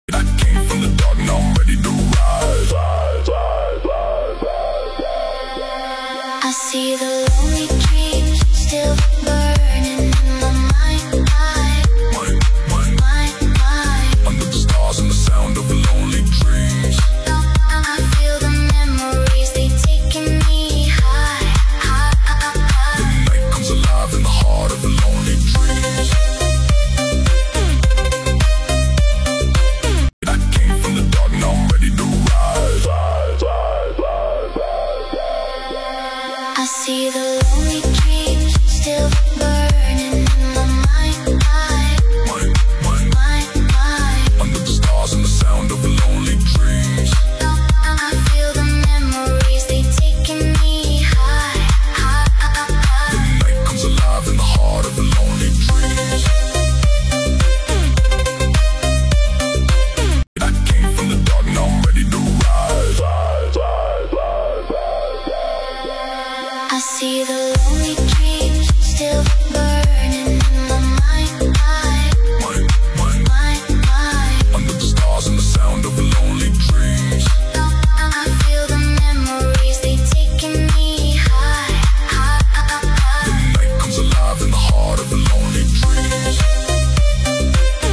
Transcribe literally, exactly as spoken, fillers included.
I came from the dark, now I'm ready to rise. I see the lonely dreams still burning in my mind, mind, Mind, mind, mind. under the stars and the sound of lonely dreams. I feel the memories, they taking me high, high, high. The night comes alive in the heart of lonely dreams. I came from the dark, now I'm ready to rise. I see the lonely dreams still burning in my mind, mind, Mind, mind, mind. under the stars and the sound of lonely dreams. I feel the memories, they taking me high, high, high. The night comes alive in the heart of lonely dreams. I came from the dark, now I'm ready to rise. I see the lonely dreams still